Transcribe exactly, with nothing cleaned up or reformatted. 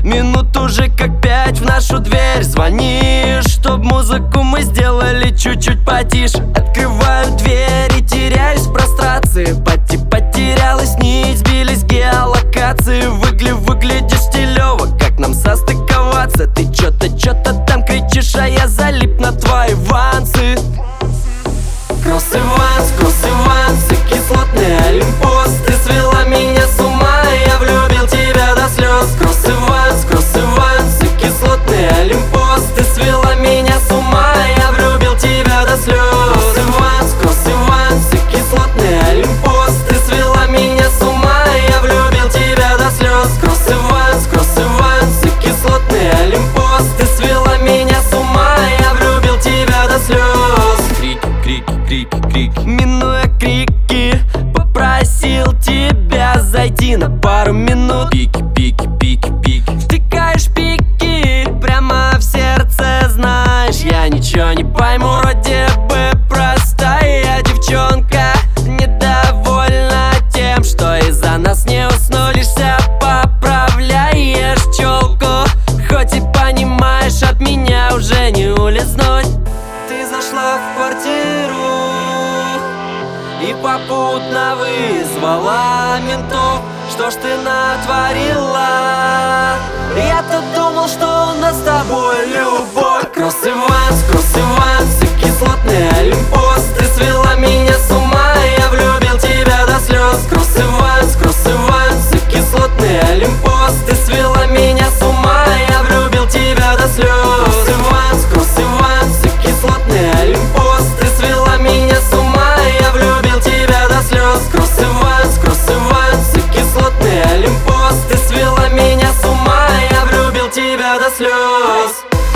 Минут уже как пять, в нашу дверь звонишь, чтоб музыку мы сделали чуть-чуть потише. Открываю дверь и теряюсь в прострации. Пати потерялась нить, сбились геолокации. Выгля выглядишь стилёво, как нам состыковаться? Ты чё-то, чё-то там кричишь, а я залип на твои вансы. Кросс-Иванс, Кросс-Иванс, кислотный Олимпос. Ты свела меня с ума, я влюбил тебя до слез. Кросс-Иванс, Кросс-Иванс, кислотный Олимпос. Ты свела меня с ума, я влюбил тебя до слез. Кросс-Иванс, Кросс-Иванс, кислотный Олимпос. Ты свела меня с ума, я влюбил тебя до слез. Кросс-Иванс, Кросс-Иванс, кислотный Олимпос. Ты свела меня с ума, я влюбил тебя до слез. Крики, крики, крики, минуя крики, попросил тебя зайти на пару минут. Пики, пики, пики, пики, втыкаешь пики прямо в сердце, знаешь, я ничего не пойму. Вроде бы простая девчонка, недовольна тем, что из-за нас не уснулишься. Поправляешь челку, хоть и понимаешь, от меня уже не улизнуть. Ты зашла в квартиру и попутно вызвала ментов. Что ж ты натворила? Я-то думал, что у нас с тобой любовь. Кросс-Иванс, Кросс-Иванс, кислотный Олимпос. Ты свела меня с ума, я влюбил тебя до слез. Кросс-Иванс, Кросс-Иванс, кислотный Олимпос. Ты свела меня с ума, я влюбил тебя до слез. Кросс-Иванс, Кросс-Иванс, кислотный Олимпос. Ты свела меня с ума, я влюбил тебя до слез. Кросс-Иванс, Кросс-Иванс, кислотный Олимпос. Ты свела меня с ума, я влюбил тебя до слез.